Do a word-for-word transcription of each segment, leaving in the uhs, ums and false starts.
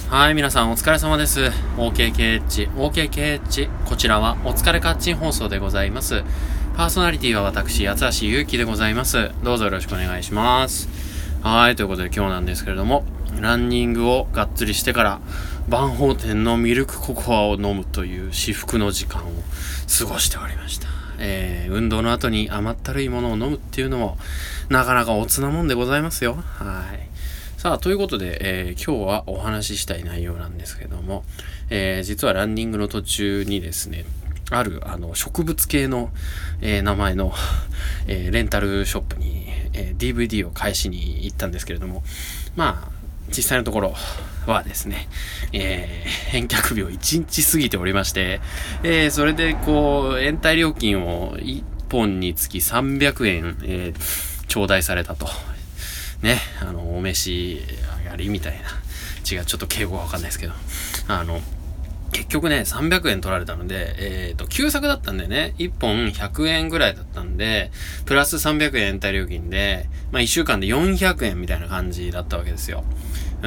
はい、皆さんお疲れ様です。オーケーケーエイチ、オーケーケーエイチ、こちらはお疲れカッチン放送でございます。パーソナリティは私、八橋ゆうきでございます。どうぞよろしくお願いします。はい、ということで今日なんですけれども、ランニングをがっつりしてから、万宝店のミルクココアを飲むという至福の時間を過ごしておりました。えー、運動の後に甘ったるいものを飲むっていうのも、なかなかおつなもんでございますよ。はい。さあ、ということで、えー、今日はお話ししたい内容なんですけども、えー、実はランニングの途中にですね、あるあの植物系の、えー、名前の、えー、レンタルショップに、えー、ディーブイディー を返しに行ったんですけれども、まあ、実際のところはですね、えー、返却日をいちにち過ぎておりまして、えー、それでこう、延滞料金をいっぽんにつきさんびゃくえん、えー、頂戴されたと。ね、あの、お召し上がりみたいな。違う、ちょっと敬語がわかんないですけど。あの、結局ね、さんびゃくえん取られたので、えっと、旧作だったんでね、いっぽんひゃくえんぐらいだったんで、プラスさんびゃくえん延滞料金で、まあ、いっしゅうかんでよんひゃくえんみたいな感じだったわけですよ。うん、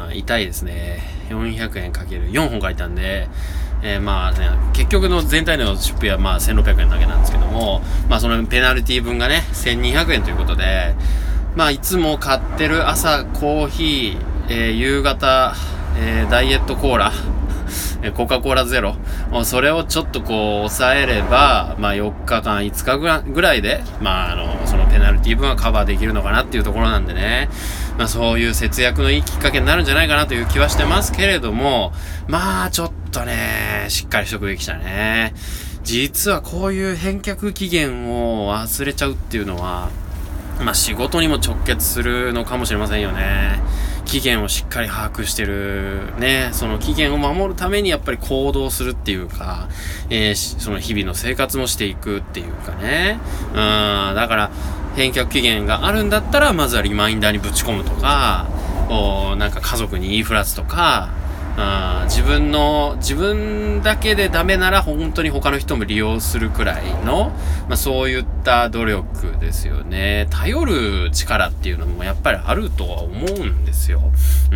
痛いですね。よんひゃくえんかけるよんほん書いたんで、えー、まあね、結局の全体の出費はまあせんろっぴゃくえんだけなんですけども、まあそのペナルティ分がね、せんにひゃくえんということで、まあいつも買ってる朝コーヒー、えー、夕方、えー、ダイエットコーラ、コカ・コーラゼロ、それをちょっとこう抑えれば、まあよっかかん、いつかぐらいで、まああの、そのペナルティ分はカバーできるのかなっていうところなんでね、まあそういう節約のいいきっかけになるんじゃないかなという気はしてますけれども、まあちょっとね、しっかりしとくべきだね。実はこういう返却期限を忘れちゃうっていうのは、まあ仕事にも直結するのかもしれませんよね。期限をしっかり把握してる。ね。その期限を守るためにやっぱり行動するっていうか、えー、その日々の生活もしていくっていうかね。うん。だから、返却期限があるんだったら、まずはリマインダーにぶち込むとか、おなんか家族に言いふらすとか、あ自分の、自分だけでダメなら本当に他の人も利用するくらいの、まあそういった努力ですよね。頼る力っていうのもやっぱりあるとは思うんですよ。うん、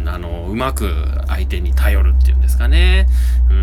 あの、うまく相手に頼るっていうんですかね。うん、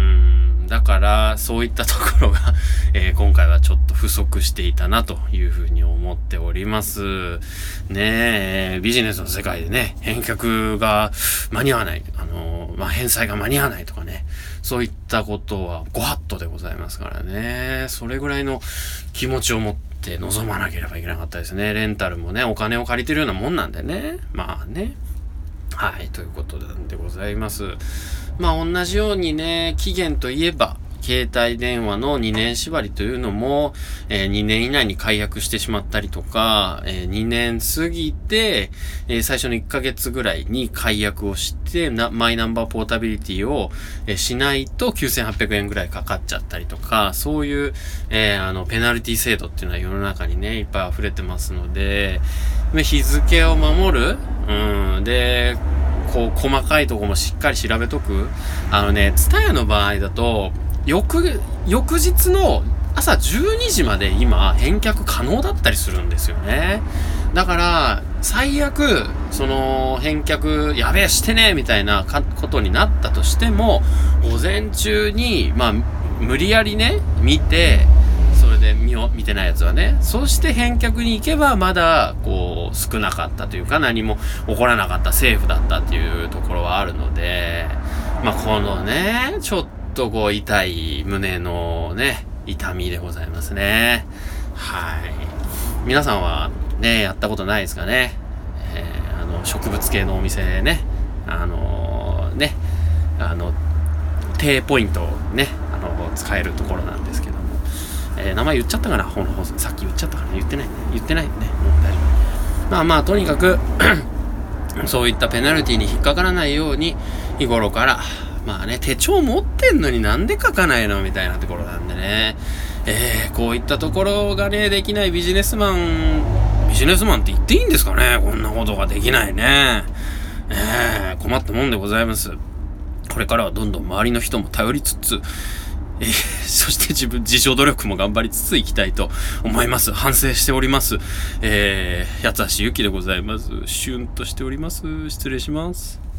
だからそういったところが、えー、今回はちょっと不足していたなというふうに思っております。ねえ、ビジネスの世界でね、返却が間に合わない。あの、まあ、返済が間に合わないとかね。そういったことはご法度でございますからね。それぐらいの気持ちを持って臨まなければいけなかったですね。レンタルもね、お金を借りてるようなもんなんでね。まあね。はい、ということなんでございます。まあ同じようにね、期限といえば、携帯電話のにねん縛りというのも、えー、にねん以内に解約してしまったりとか、えー、にねん過ぎて、えー、最初のいっかげつぐらいに解約をしてな、マイナンバーポータビリティを、えー、しないときゅうせんはっぴゃくえんぐらいかかっちゃったりとか、そういう、えー、あの、ペナルティ制度っていうのは世の中にね、いっぱい溢れてますので、日付を守る、うん、で、こう、細かいところもしっかり調べとく。あのね、ツタヤの場合だと、翌、翌日の朝じゅうにじまで今返却可能だったりするんですよね。だから、最悪、その、返却、やべえ、してねみたいなことになったとしても、午前中に、まあ、無理やりね、見て、それで見を、見てないやつはね、そして返却に行けば、まだ、こう、少なかったというか、何も起こらなかった、セーフだったっていうところはあるので、まあ、このね、ちょっと、とこう痛い胸のね痛みでございますね。はい。皆さんはねやったことないですかね。えー、あの植物系のお店ねあのー、ねあの低ポイントをねあの使えるところなんですけども、えー、名前言っちゃったかな。この放送さっき言っちゃったかな。言ってないね言ってないね。もう大丈夫。まあまあとにかくそういったペナルティに引っかからないように日頃からまあね、手帳持ってんのになんで書かないのみたいなところなんでね。えー、こういったところがね、できないビジネスマン、ビジネスマンって言っていいんですかね。こんなことができないね。えー、困ったもんでございます。これからはどんどん周りの人も頼りつつ、えー、そして自分、自助努力も頑張りつついきたいと思います。反省しております。えー、八橋ゆきでございます。シュンとしております。失礼します。